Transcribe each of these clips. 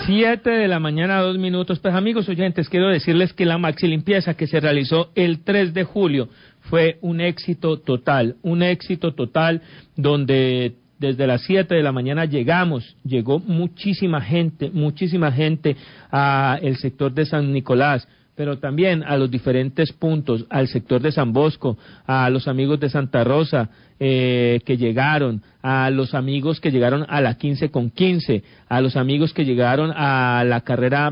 7 de la mañana, 2 minutos. Pues amigos oyentes, quiero decirles que la maxi limpieza que se realizó el 3 de julio fue un éxito total, donde desde las 7 de la mañana llegó muchísima gente a el sector de San Nicolás, pero también a los diferentes puntos, al sector de San Bosco, a los amigos de Santa Rosa que llegaron, a los amigos que llegaron a la 15 con 15, a los amigos que llegaron a la carrera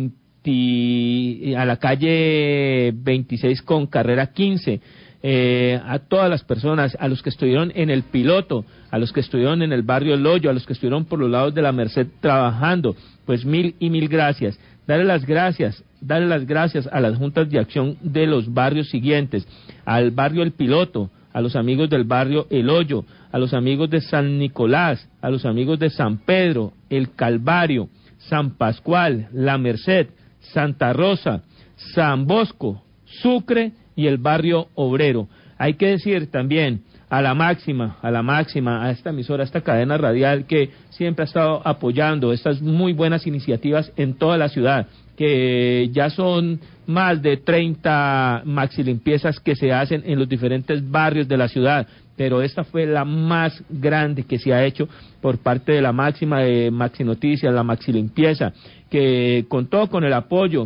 20, a la calle 26 con carrera 15, a todas las personas, a los que estuvieron en el Piloto, a los que estuvieron en el barrio El Hoyo, a los que estuvieron por los lados de la Merced trabajando, pues mil y mil gracias. Darle las gracias a las juntas de acción de los barrios siguientes: al barrio El Piloto, a los amigos del barrio El Hoyo, a los amigos de San Nicolás, a los amigos de San Pedro, El Calvario, San Pascual, La Merced, Santa Rosa, San Bosco, Sucre y el barrio Obrero. Hay que decir también a la máxima, a esta emisora, a esta cadena radial que siempre ha estado apoyando estas muy buenas iniciativas en toda la ciudad, que ya son más de 30 maxi limpiezas que se hacen en los diferentes barrios de la ciudad, pero esta fue la más grande que se ha hecho por parte de la máxima de Maxi Noticias, la maxi limpieza, que contó con el apoyo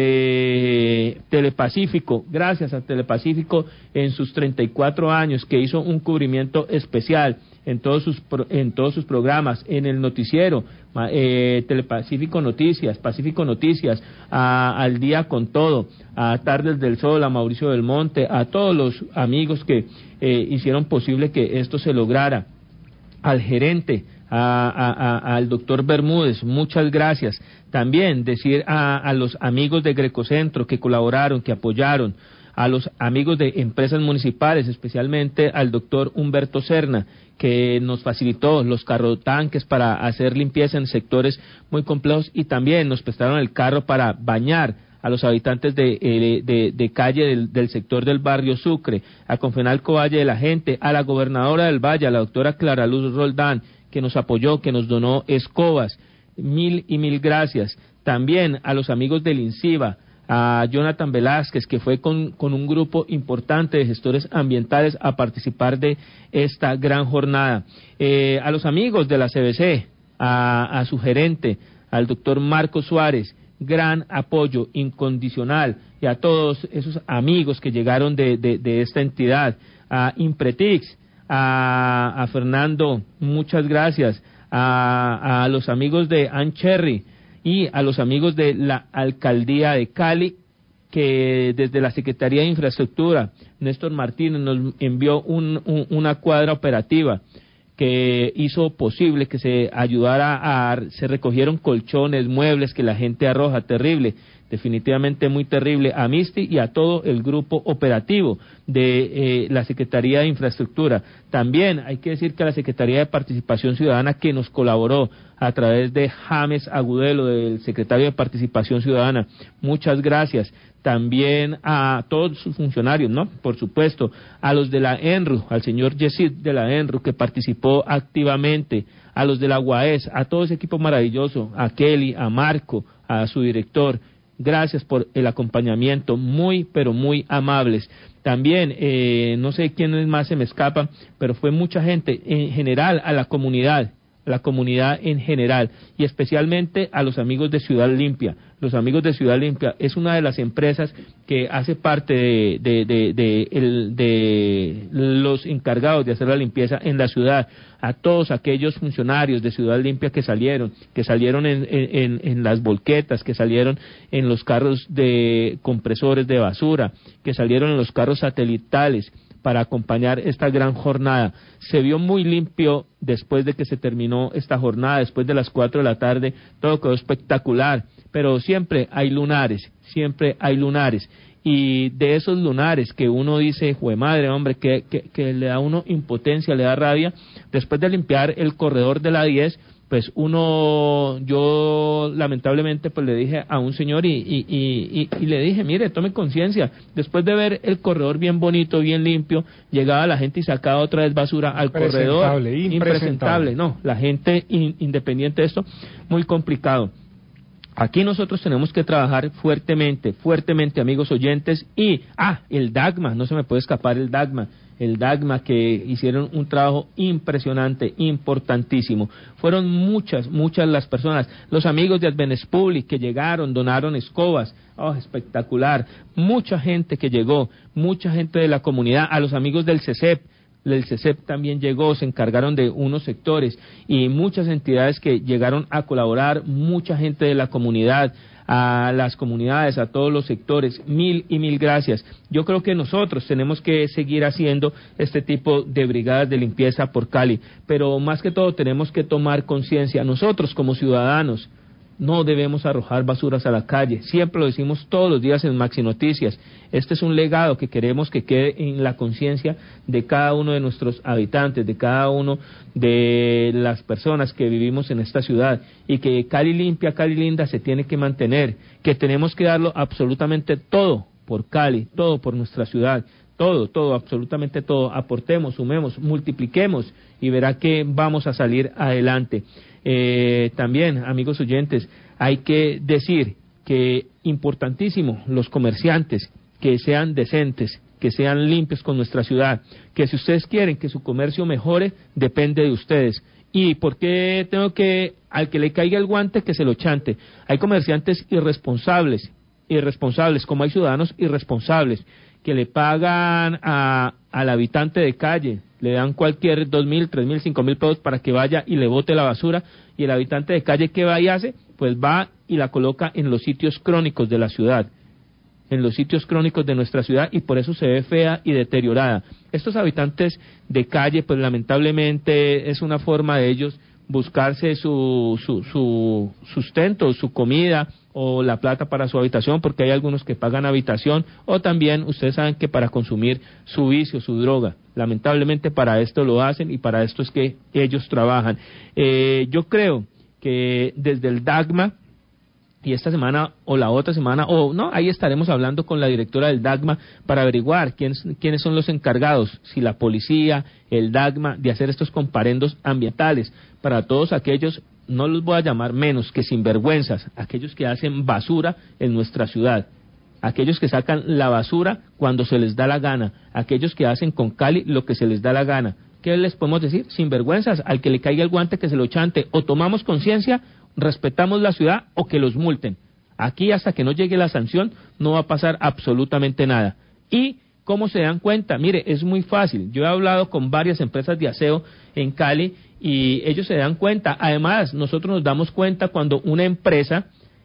de Telepacífico, gracias a Telepacífico en sus 34 años, que hizo un cubrimiento especial en todos sus programas, en el noticiero, Telepacífico Noticias, Pacífico Noticias, Al Día con Todo, a Tardes del Sol, a Mauricio del Monte, a todos los amigos que hicieron posible que esto se lograra, al gerente, al doctor Bermúdez, muchas gracias. También decir a los amigos de Grecocentro que colaboraron, que apoyaron, a los amigos de empresas municipales, especialmente al doctor Humberto Serna, que nos facilitó los carrotanques para hacer limpieza en sectores muy complejos, y también nos prestaron el carro para bañar a los habitantes de calle del sector del barrio Sucre, a Confenalco Valle de la Gente, a la gobernadora del Valle, a la doctora Clara Luz Roldán, que nos apoyó, que nos donó escobas. Mil y mil gracias. También a los amigos del INCIBA, a Jonathan Velázquez, que fue con un grupo importante de gestores ambientales a participar de esta gran jornada. A los amigos de la CBC, a su gerente, al doctor Marco Suárez, gran apoyo incondicional, y a todos esos amigos que llegaron de esta entidad, a Impretix, a Fernando, muchas gracias, a los amigos de Ancherry y a los amigos de la Alcaldía de Cali, que desde la Secretaría de Infraestructura, Néstor Martínez nos envió una cuadra operativa que hizo posible que se ayudara se recogieron colchones, muebles que la gente arroja, terrible, definitivamente muy terrible, a Misti y a todo el grupo operativo de la Secretaría de Infraestructura. También hay que decir que a la Secretaría de Participación Ciudadana, que nos colaboró a través de James Agudelo, del secretario de Participación Ciudadana, muchas gracias. También a todos sus funcionarios, ¿no? Por supuesto, a los de la ENRU, al señor Yesid de la ENRU, que participó activamente, a los de la UAES, a todo ese equipo maravilloso, a Kelly, a Marco, a su director, gracias por el acompañamiento, muy, pero muy amables. También, no sé quiénes más se me escapan, pero fue mucha gente, en general, a la comunidad en general, y especialmente a los amigos de Ciudad Limpia. Los amigos de Ciudad Limpia es una de las empresas que hace parte de los encargados de hacer la limpieza en la ciudad. A todos aquellos funcionarios de Ciudad Limpia que salieron en las volquetas, que salieron en los carros de compresores de basura, que salieron en los carros satelitales para acompañar esta gran jornada. Se vio muy limpio después de que se terminó esta jornada, después de las 4 de la tarde, todo quedó espectacular, pero siempre hay lunares, y de esos lunares que uno dice, jue madre, hombre, que le da a uno impotencia, le da rabia, después de limpiar el corredor de la 10, pues yo lamentablemente pues le dije a un señor y le dije, mire, tome conciencia, después de ver el corredor bien bonito, bien limpio, llegaba la gente y sacaba otra vez basura al corredor, impresentable, no, la gente independiente de esto, muy complicado. Aquí nosotros tenemos que trabajar fuertemente, fuertemente, amigos oyentes, y, el DAGMA, no se me puede escapar el DAGMA que hicieron un trabajo impresionante, importantísimo. Fueron muchas las personas, los amigos de Adventist Public que llegaron, donaron escobas, espectacular, mucha gente que llegó, mucha gente de la comunidad, a los amigos del CECEP. El CECEP también llegó, se encargaron de unos sectores y muchas entidades que llegaron a colaborar, mucha gente de la comunidad, a las comunidades, a todos los sectores, mil y mil gracias. Yo creo que nosotros tenemos que seguir haciendo este tipo de brigadas de limpieza por Cali, pero más que todo tenemos que tomar conciencia, nosotros como ciudadanos, no debemos arrojar basuras a la calle, siempre lo decimos todos los días en Maxi Noticias. Este es un legado que queremos que quede en la conciencia de cada uno de nuestros habitantes, de cada uno de las personas que vivimos en esta ciudad, y que Cali limpia, Cali linda se tiene que mantener, que tenemos que darlo absolutamente todo por Cali, todo por nuestra ciudad, todo, absolutamente todo, aportemos, sumemos, multipliquemos y verá que vamos a salir adelante. También, amigos oyentes, hay que decir que importantísimo los comerciantes que sean decentes, que sean limpios con nuestra ciudad, que si ustedes quieren que su comercio mejore, depende de ustedes. ¿Y por qué tengo que, al que le caiga el guante, que se lo chante? Hay comerciantes irresponsables, como hay ciudadanos irresponsables, que le pagan al habitante de calle, le dan cualquier 2.000, 3.000, 5.000 pesos para que vaya y le bote la basura, y el habitante de calle, ¿qué va y hace? Pues va y la coloca en los sitios crónicos de la ciudad, en los sitios crónicos de nuestra ciudad, y por eso se ve fea y deteriorada. Estos habitantes de calle, pues lamentablemente es una forma de ellos buscarse su sustento, su comida o la plata para su habitación, porque hay algunos que pagan habitación, o también ustedes saben que para consumir su vicio, su droga. Lamentablemente para esto lo hacen y para esto es que ellos trabajan. Yo creo que desde el DAGMA, y esta semana o la otra semana, ahí estaremos hablando con la directora del DAGMA para averiguar quiénes son los encargados, si la policía, el DAGMA, de hacer estos comparendos ambientales para todos aquellos, no los voy a llamar menos que sinvergüenzas, aquellos que hacen basura en nuestra ciudad, aquellos que sacan la basura cuando se les da la gana, aquellos que hacen con Cali lo que se les da la gana. ¿Qué les podemos decir? Sinvergüenzas, al que le caiga el guante que se lo chante, o tomamos conciencia, respetamos la ciudad, o que los multen. Aquí hasta que no llegue la sanción no va a pasar absolutamente nada. ¿Y cómo se dan cuenta? Mire, es muy fácil. Yo he hablado con varias empresas de aseo en Cali y ellos se dan cuenta. Además, nosotros nos damos cuenta cuando una empresa,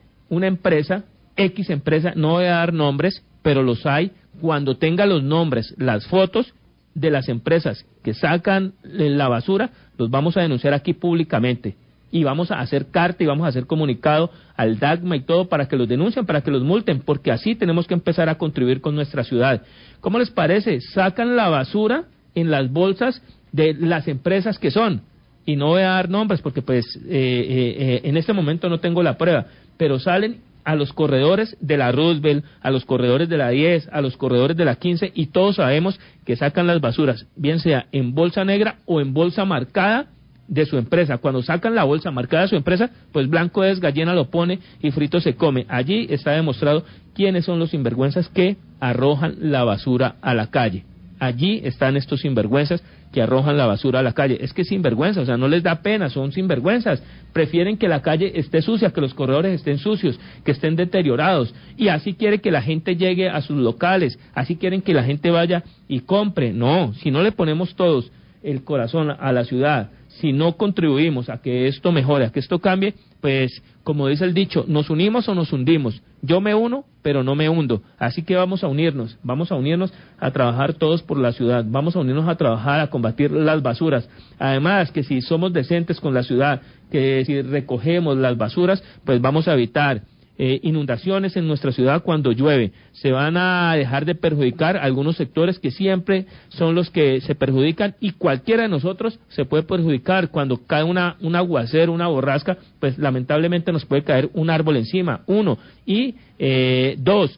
X empresa, no voy a dar nombres, pero los hay, cuando tenga los nombres, las fotos de las empresas que sacan la basura, los vamos a denunciar aquí públicamente. Y vamos a hacer carta y vamos a hacer comunicado al DAGMA y todo para que los denuncien, para que los multen, porque así tenemos que empezar a contribuir con nuestra ciudad. ¿Cómo les parece? Sacan la basura en las bolsas de las empresas que son, y no voy a dar nombres porque pues en este momento no tengo la prueba, pero salen a los corredores de la Roosevelt, a los corredores de la 10, a los corredores de la 15, y todos sabemos que sacan las basuras, bien sea en bolsa negra o en bolsa marcada de su empresa. Cuando sacan la bolsa marcada de su empresa, pues blanco es, gallina lo pone y frito se come. Allí está demostrado quiénes son los sinvergüenzas que arrojan la basura a la calle. Allí están estos sinvergüenzas que arrojan la basura a la calle. Es que sinvergüenza, o sea, no les da pena, son sinvergüenzas. Prefieren que la calle esté sucia, que los corredores estén sucios, que estén deteriorados. Y así quiere que la gente llegue a sus locales, así quieren que la gente vaya y compre. No, si no le ponemos todos el corazón a la ciudad, si no contribuimos a que esto mejore, a que esto cambie, pues como dice el dicho, nos unimos o nos hundimos. Yo me uno, pero no me hundo. Así que vamos a unirnos a trabajar todos por la ciudad, vamos a unirnos a trabajar a combatir las basuras. Además, que si somos decentes con la ciudad, que si recogemos las basuras, pues vamos a evitar inundaciones en nuestra ciudad cuando llueve. Se van a dejar de perjudicar algunos sectores que siempre son los que se perjudican, y cualquiera de nosotros se puede perjudicar cuando cae un aguacero, una borrasca, pues lamentablemente nos puede caer un árbol encima, uno, y dos,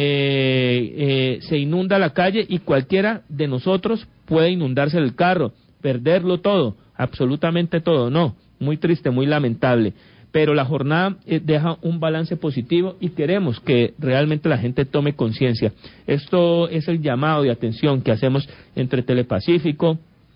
se inunda la calle y cualquiera de nosotros puede inundarse el carro, perderlo todo, absolutamente todo. No, muy triste, muy lamentable. pero la jornada deja un balance positivo y queremos que realmente la gente tome conciencia. Esto es el llamado de atención que hacemos entre Telepacífico,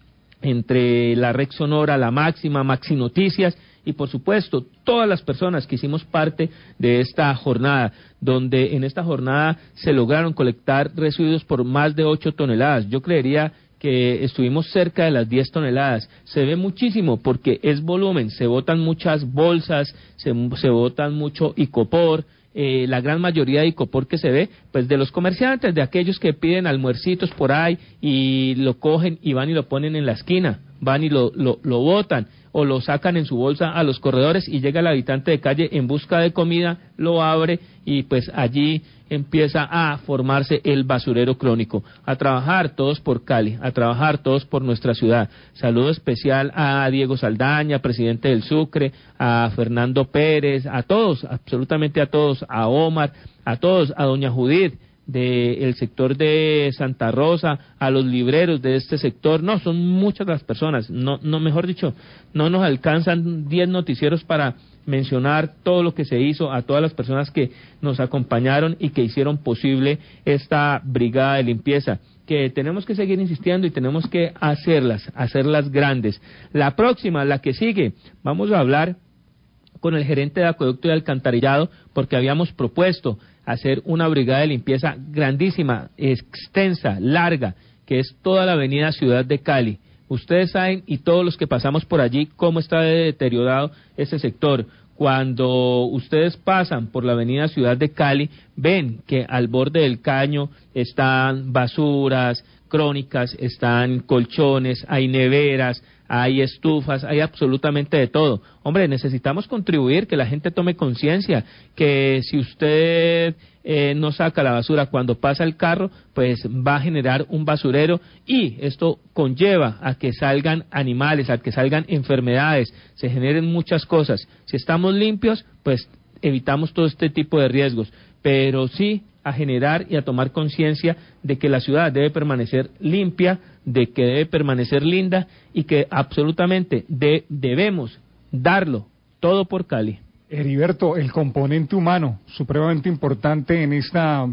entre la Red Sonora, La Máxima, Maxi Noticias y por supuesto todas las personas que hicimos parte de esta jornada, donde en esta jornada se lograron colectar residuos por más de 8 toneladas. Yo creería que estuvimos cerca de las 10 toneladas. Se ve muchísimo porque es volumen, se botan muchas bolsas, se botan mucho icopor. La gran mayoría de icopor que se ve, pues de los comerciantes, de aquellos que piden almuercitos por ahí y lo cogen y van y lo ponen en la esquina, van y lo botan o lo sacan en su bolsa a los corredores y llega el habitante de calle en busca de comida, lo abre y pues allí empieza a formarse el basurero crónico. A trabajar todos por Cali, a trabajar todos por nuestra ciudad. Saludo especial a Diego Saldaña, presidente del Sucre, a Fernando Pérez, a todos, absolutamente a todos, a Omar, a todos, a doña Judith del sector de Santa Rosa, a los libreros de este sector. No, son muchas las personas, no, mejor dicho, no nos alcanzan 10 noticieros para mencionar todo lo que se hizo, a todas las personas que nos acompañaron y que hicieron posible esta brigada de limpieza, que tenemos que seguir insistiendo y tenemos que hacerlas grandes. La próxima, la que sigue, vamos a hablar con el gerente de acueducto y alcantarillado, porque habíamos propuesto hacer una brigada de limpieza grandísima, extensa, larga, que es toda la avenida Ciudad de Cali. Ustedes saben, y todos los que pasamos por allí, cómo está deteriorado ese sector. Cuando ustedes pasan por la avenida Ciudad de Cali, ven que al borde del caño están basuras crónicas, están colchones, hay neveras, hay estufas, hay absolutamente de todo. Hombre, necesitamos contribuir, que la gente tome conciencia, que si usted no saca la basura cuando pasa el carro, pues va a generar un basurero y esto conlleva a que salgan animales, a que salgan enfermedades, se generen muchas cosas. Si estamos limpios, pues evitamos todo este tipo de riesgos, pero sí a generar y a tomar conciencia de que la ciudad debe permanecer limpia, de que debe permanecer linda y que absolutamente debemos darlo todo por Cali. Heriberto, el componente humano, supremamente importante en esta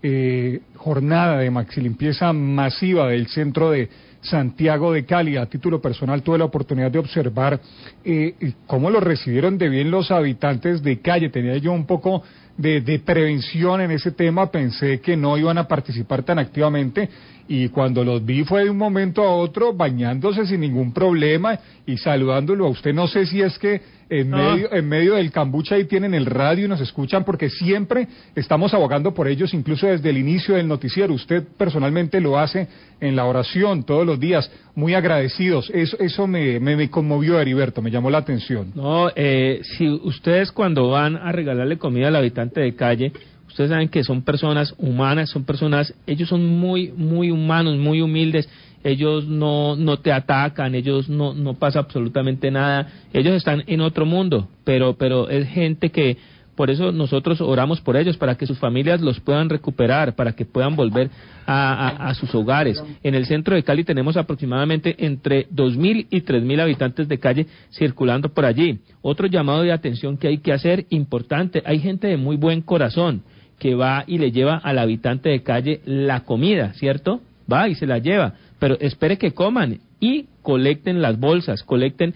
jornada de maxilimpieza masiva del centro de Santiago de Cali. A título personal tuve la oportunidad de observar cómo lo recibieron de bien los habitantes de calle. Tenía yo un poco de prevención en ese tema, pensé que no iban a participar tan activamente y cuando los vi fue de un momento a otro bañándose sin ningún problema y saludándolo a usted. No sé si es que en medio del cambucha ahí tienen el radio y nos escuchan, porque siempre estamos abogando por ellos, incluso desde el inicio del noticiero. Usted personalmente lo hace en la oración todos los días, muy agradecidos. Eso me conmovió, Heriberto, me llamó la atención. No, si ustedes cuando van a regalarle comida al habitante de calle, ustedes saben que son personas humanas, ellos son muy humanos, muy humildes. Ellos no te atacan, ellos no pasa absolutamente nada, ellos están en otro mundo, pero es gente que, por eso nosotros oramos por ellos, para que sus familias los puedan recuperar, para que puedan volver a sus hogares. En el centro de Cali tenemos aproximadamente entre 2.000 y 3.000 habitantes de calle circulando por allí. Otro llamado de atención que hay que hacer, importante, hay gente de muy buen corazón que va y le lleva al habitante de calle la comida, ¿cierto? Va y se la lleva, pero espere que coman y colecten las bolsas, colecten,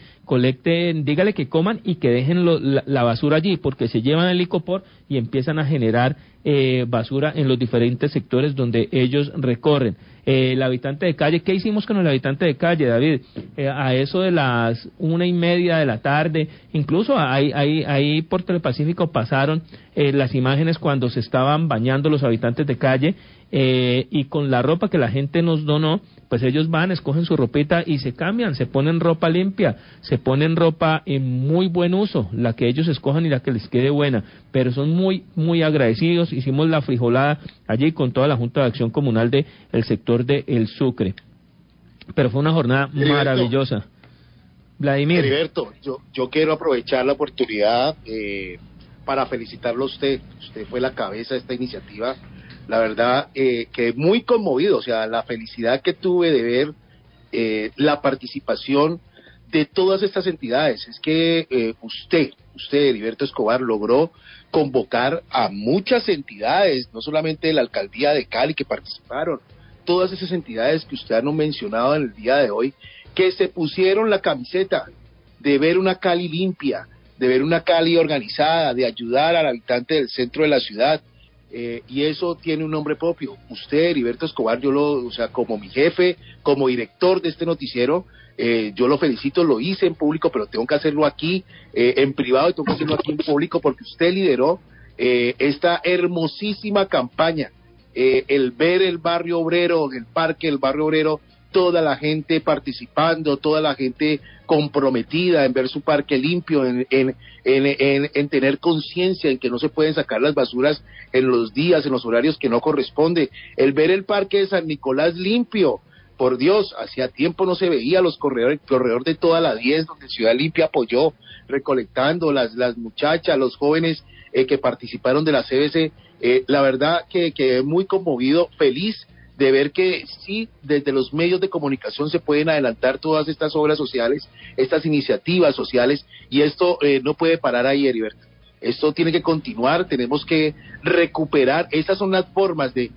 dígale que coman y que dejen la basura allí, porque se llevan el icopor y empiezan a generar basura en los diferentes sectores donde ellos recorren. El habitante de calle, ¿qué hicimos con el habitante de calle, David? A eso de las 1:30 de la tarde, incluso ahí por Telepacífico pasaron las imágenes cuando se estaban bañando los habitantes de calle, y con la ropa que la gente nos donó, pues ellos van, escogen su ropita y se cambian, se ponen ropa limpia, se ponen ropa en muy buen uso, la que ellos escojan y la que les quede buena, pero son muy agradecidos. Hicimos la frijolada allí con toda la Junta de Acción Comunal de el sector de El Sucre, pero fue una jornada maravillosa. Vladimir. Heriberto, yo quiero aprovechar la oportunidad para felicitarlo a usted. Usted fue la cabeza de esta iniciativa. La verdad, quedé muy conmovido, o sea, la felicidad que tuve de ver la participación de todas estas entidades. Es que usted, Heriberto Escobar, logró convocar a muchas entidades, no solamente de la alcaldía de Cali que participaron, todas esas entidades que usted ha mencionado en el día de hoy, que se pusieron la camiseta de ver una Cali limpia, de ver una Cali organizada, de ayudar al habitante del centro de la ciudad, y eso tiene un nombre propio. Usted, Heriberto Escobar, como mi jefe, como director de este noticiero, yo lo felicito, lo hice en público, pero tengo que hacerlo aquí en privado, y tengo que hacerlo aquí en público porque usted lideró esta hermosísima campaña, el ver el barrio obrero, el parque del barrio obrero, toda la gente participando, toda la gente comprometida en ver su parque limpio, en tener conciencia en que no se pueden sacar las basuras en los días, en los horarios que no corresponde, el ver el parque de San Nicolás limpio. Por Dios, hacía tiempo no se veía los corredor de toda la 10, donde Ciudad Limpia apoyó, recolectando las muchachas, los jóvenes que participaron de la CBC. La verdad que quedé muy conmovido, feliz de ver que sí, desde los medios de comunicación se pueden adelantar todas estas obras sociales, estas iniciativas sociales, y esto no puede parar ahí, Heriberto. Esto tiene que continuar, tenemos que recuperar, estas son las formas de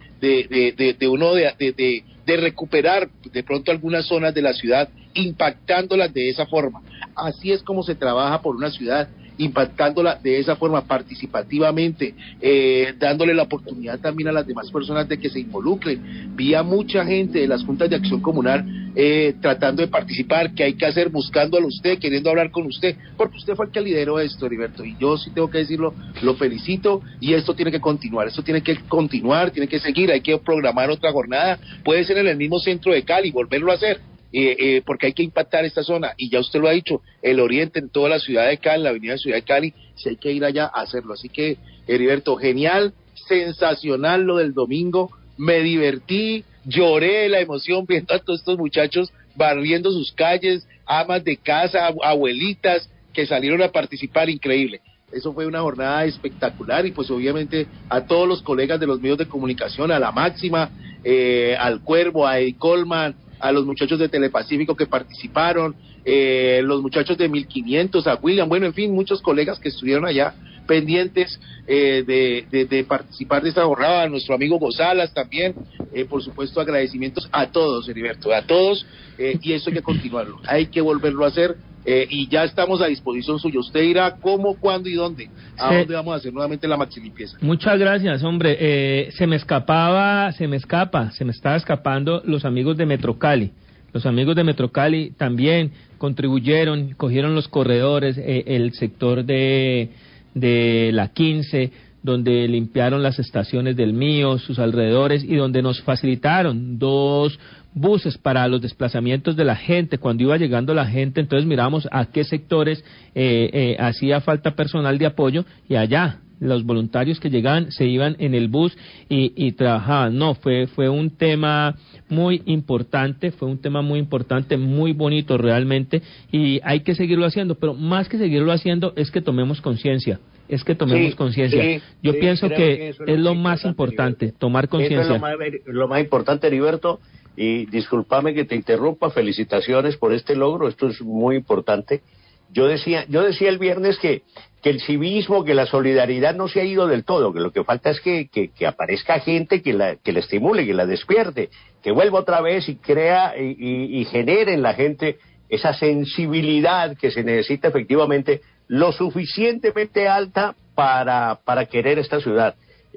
recuperar de pronto algunas zonas de la ciudad, impactándolas de esa forma. Así es como se trabaja por una ciudad, impactándola de esa forma, participativamente, dándole la oportunidad también a las demás personas de que se involucren. Vi a mucha gente de las juntas de acción comunal tratando de participar. ¿Qué hay que hacer? Buscándolo a usted, queriendo hablar con usted, porque usted fue el que lideró esto, Heriberto, y yo sí tengo que decirlo, lo felicito, y esto tiene que continuar, tiene que seguir, hay que programar otra jornada, puede ser en el mismo centro de Cali, volverlo a hacer, porque hay que impactar esta zona, y ya usted lo ha dicho, el oriente en toda la ciudad de Cali, la avenida Ciudad de Cali, si hay que ir allá a hacerlo. Así que, Heriberto, genial, sensacional lo del domingo, me divertí, lloré la emoción viendo a todos estos muchachos barriendo sus calles, amas de casa, abuelitas que salieron a participar, increíble. Eso fue una jornada espectacular, y pues obviamente a todos los colegas de los medios de comunicación, a La Máxima, al Cuervo, a Eddie Colman, a los muchachos de Telepacífico que participaron, los muchachos de 1500, a William, bueno, en fin, muchos colegas que estuvieron allá pendientes de participar de esta jornada, a nuestro amigo Gozalas también, por supuesto agradecimientos a todos, Heriberto, a todos, y eso hay que continuarlo, hay que volverlo a hacer, y ya estamos a disposición suya. Usted dirá cómo, cuándo y dónde, dónde vamos a hacer nuevamente la maxi limpieza. Muchas gracias, hombre. Se me estaba escapando los amigos de Metrocali. Los amigos de Metrocali también contribuyeron, cogieron los corredores, el sector de la 15, donde limpiaron las estaciones del Mío, sus alrededores, y donde nos facilitaron 2 buses para los desplazamientos de la gente. Cuando iba llegando la gente, entonces miramos a qué sectores hacía falta personal de apoyo, y allá los voluntarios que llegaban se iban en el bus y trabajaban. No, fue un tema muy importante, muy bonito realmente, y hay que seguirlo haciendo, pero más que seguirlo haciendo es que tomemos conciencia. Yo pienso que es lo más importante, tomar conciencia. Eso es lo más importante, Heriberto, y discúlpame que te interrumpa, felicitaciones por este logro, esto es muy importante. Yo decía el viernes que el civismo, que la solidaridad no se ha ido del todo, que lo que falta es que aparezca gente que la estimule, que la despierte, que vuelva otra vez y crea y genere en la gente esa sensibilidad que se necesita efectivamente lo suficientemente alta para querer esta ciudad.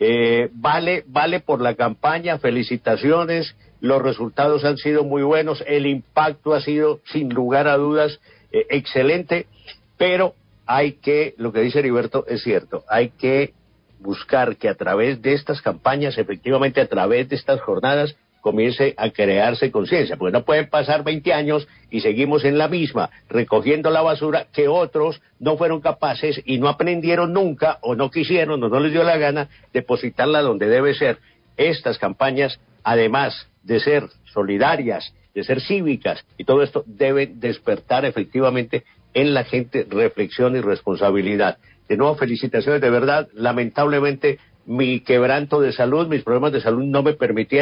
Vale por la campaña, felicitaciones, los resultados han sido muy buenos, el impacto ha sido sin lugar a dudas excelente, pero lo que dice Heriberto es cierto, hay que buscar que a través de estas campañas, efectivamente a través de estas jornadas, comience a crearse conciencia, porque no pueden pasar 20 años y seguimos en la misma, recogiendo la basura que otros no fueron capaces y no aprendieron nunca, o no quisieron, o no les dio la gana, depositarla donde debe ser. Estas campañas, además de ser solidarias, de ser cívicas, y todo esto deben despertar efectivamente en la gente reflexión y responsabilidad. De nuevo, felicitaciones, de verdad. Lamentablemente mi quebranto de salud, mis problemas de salud no me permitieron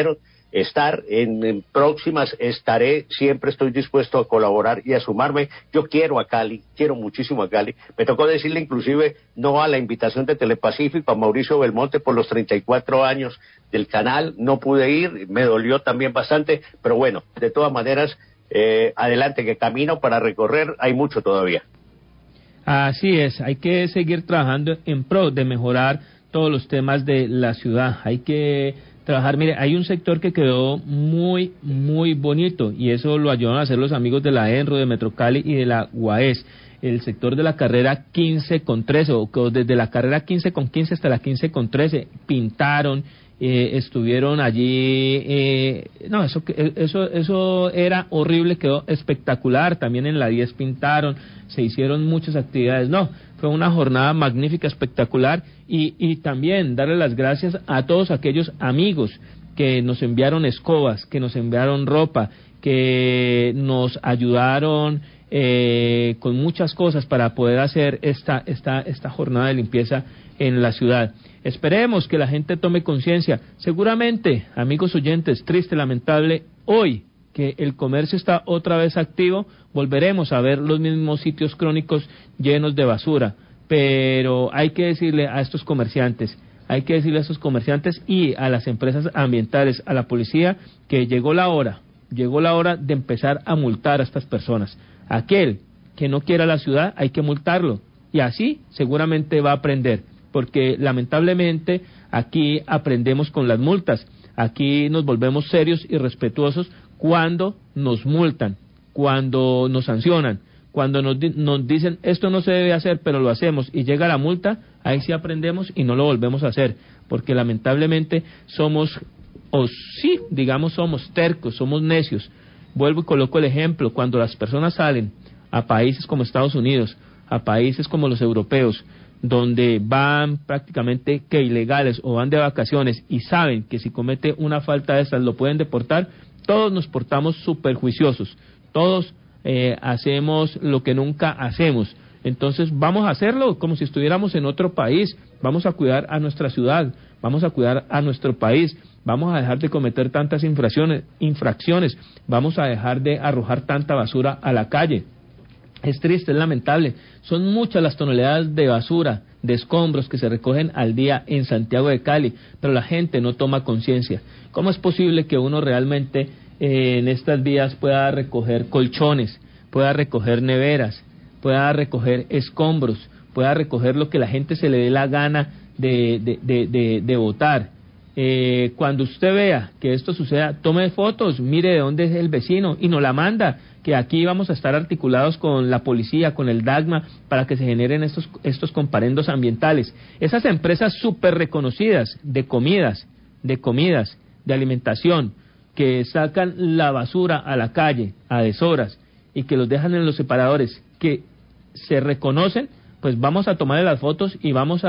estar en próximas, siempre estoy dispuesto a colaborar y a sumarme. Yo quiero a Cali, quiero muchísimo a Cali. Me tocó decirle inclusive no a la invitación de Telepacífico, a Mauricio Belmonte por los 34 años del canal, no pude ir, me dolió también bastante, pero bueno, de todas maneras, adelante, que camino para recorrer, hay mucho todavía. Así es, hay que seguir trabajando en pro de mejorar todos los temas de la ciudad, hay que trabajar. Mire, hay un sector que quedó muy, muy bonito y eso lo ayudaron a hacer los amigos de la ENRO, de Metrocali y de la UAES. El sector de la carrera 15 con 13, o desde la carrera 15 con 15 hasta la 15 con 13, pintaron, estuvieron allí, no, eso era horrible, quedó espectacular. También en la 10 pintaron, se hicieron muchas actividades, no, fue una jornada magnífica, espectacular, y también darle las gracias a todos aquellos amigos que nos enviaron escobas, que nos enviaron ropa, que nos ayudaron con muchas cosas para poder hacer esta jornada de limpieza en la ciudad. Esperemos que la gente tome conciencia. Seguramente, amigos oyentes, triste, lamentable, hoy que el comercio está otra vez activo, volveremos a ver los mismos sitios crónicos llenos de basura, pero hay que decirle a estos comerciantes, y a las empresas ambientales, a la policía, que llegó la hora de empezar a multar a estas personas. Aquel que no quiera la ciudad hay que multarlo, y así seguramente va a aprender, porque lamentablemente aquí aprendemos con las multas, aquí nos volvemos serios y respetuosos cuando nos multan, cuando nos sancionan, cuando nos dicen esto no se debe hacer pero lo hacemos y llega la multa, ahí sí aprendemos y no lo volvemos a hacer, porque lamentablemente somos tercos, somos necios. Vuelvo y coloco el ejemplo, cuando las personas salen a países como Estados Unidos, a países como los europeos, donde van prácticamente que ilegales o van de vacaciones y saben que si comete una falta de estas lo pueden deportar, todos nos portamos súper juiciosos, todos hacemos lo que nunca hacemos. Entonces vamos a hacerlo como si estuviéramos en otro país, vamos a cuidar a nuestra ciudad, vamos a cuidar a nuestro país, vamos a dejar de cometer tantas infracciones, vamos a dejar de arrojar tanta basura a la calle. Es triste, es lamentable, son muchas las toneladas de basura, de escombros que se recogen al día en Santiago de Cali, pero la gente no toma conciencia. ¿Cómo es posible que uno realmente en estas vías pueda recoger colchones, pueda recoger neveras, pueda recoger escombros, pueda recoger lo que la gente se le dé la gana de botar? Cuando usted vea que esto suceda, tome fotos, mire de dónde es el vecino y nos la manda, que aquí vamos a estar articulados con la policía, con el DAGMA, para que se generen estos comparendos ambientales. Esas empresas súper reconocidas de comidas, de alimentación, que sacan la basura a la calle a deshoras y que los dejan en los separadores, que se reconocen, pues vamos a tomarle las fotos y vamos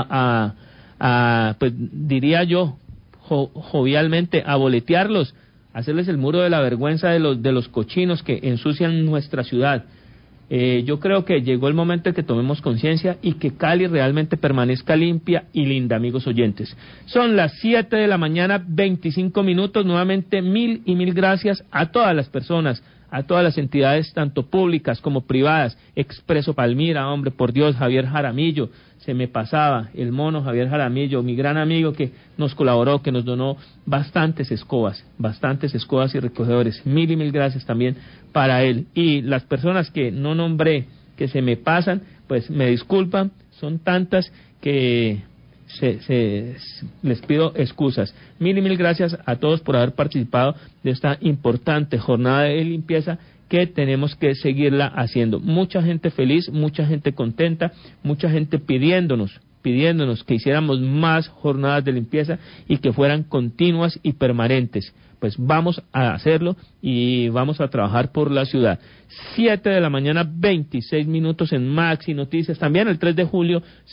pues diría yo, jovialmente, a boletearlos, hacerles el muro de la vergüenza de los cochinos que ensucian nuestra ciudad. Yo creo que llegó el momento de que tomemos conciencia y que Cali realmente permanezca limpia y linda, amigos oyentes. Son las 7 de la mañana, 25 minutos. Nuevamente, mil gracias a todas las personas, a todas las entidades, tanto públicas como privadas. Expreso Palmira, hombre, por Dios, Javier Jaramillo, se me pasaba, el mono Javier Jaramillo, mi gran amigo que nos colaboró, que nos donó bastantes escobas y recogedores. Mil gracias también para él. Y las personas que no nombré, que se me pasan, pues me disculpan, son tantas que les pido excusas. Mil gracias a todos por haber participado de esta importante jornada de limpieza que tenemos que seguirla haciendo. Mucha gente feliz, mucha gente contenta, mucha gente pidiéndonos que hiciéramos más jornadas de limpieza y que fueran continuas y permanentes. Pues vamos a hacerlo y vamos a trabajar por la ciudad. 7 de la mañana, 26 minutos en Maxi Noticias. También el 3 de julio